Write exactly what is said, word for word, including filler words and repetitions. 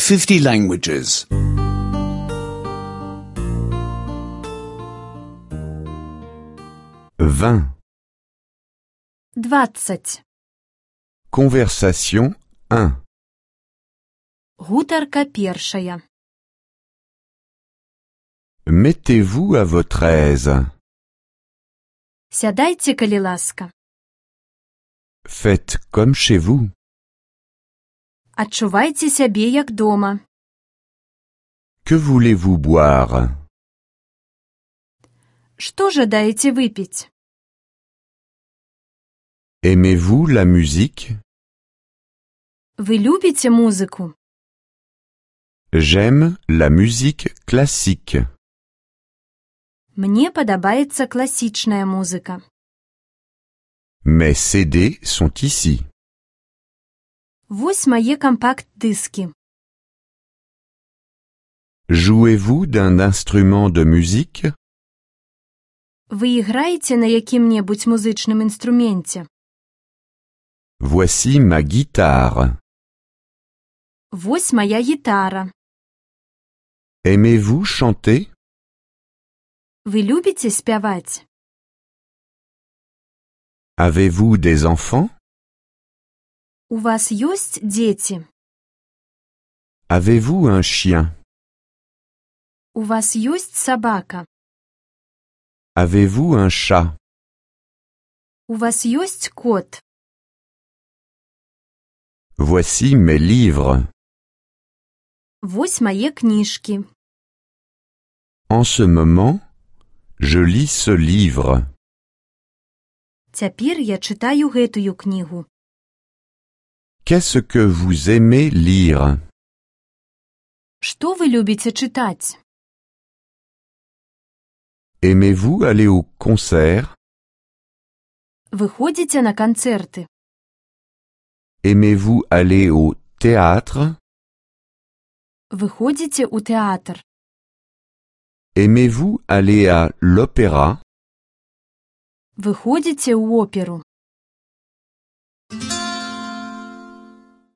fifty languages. vingt. двадцать. Conversation un. Гутарка першая. Mettez-vous à votre aise. Сядайце, калі ласка. Faites comme chez vous. Адчувайце сябе як дома. Que voulez-vous boire? Што жадаеце выпіць? Aimez-vous la musique? Вы любіце музыку? J'aime la musique classique. Мне падабаецца класічная музыка. Mes C D sont ici. Вось мае кампакт-дыскі. Jouez-vous d'un instrument de musique? Вы іграеце на якім-небудзь музычным інструменце? Voici ma guitare. Вось мая гітара. Aimez-vous chanter? Вы любіце спяваць? Avez-vous des enfants? У вас ёсць дзеці? Avez-vous un chien? У вас ёсць сабака? Avez-vous un chat? У вас ёсць кот? Voici mes livres. Вось мае кніжкі. En ce moment, je lis ce livre. Цяпер я чытаю гэтую кнігу. Qu'est-ce que vous aimez lire? Што вы любіце чытаць? Aimez-vous aller au concert? Вы ходзіце на канцэрты? Aimez-vous aller au théâtre? Вы ходзіце ў тэатр? Aimez-vous aller à l'opéra? Вы ходзіце ў оперу?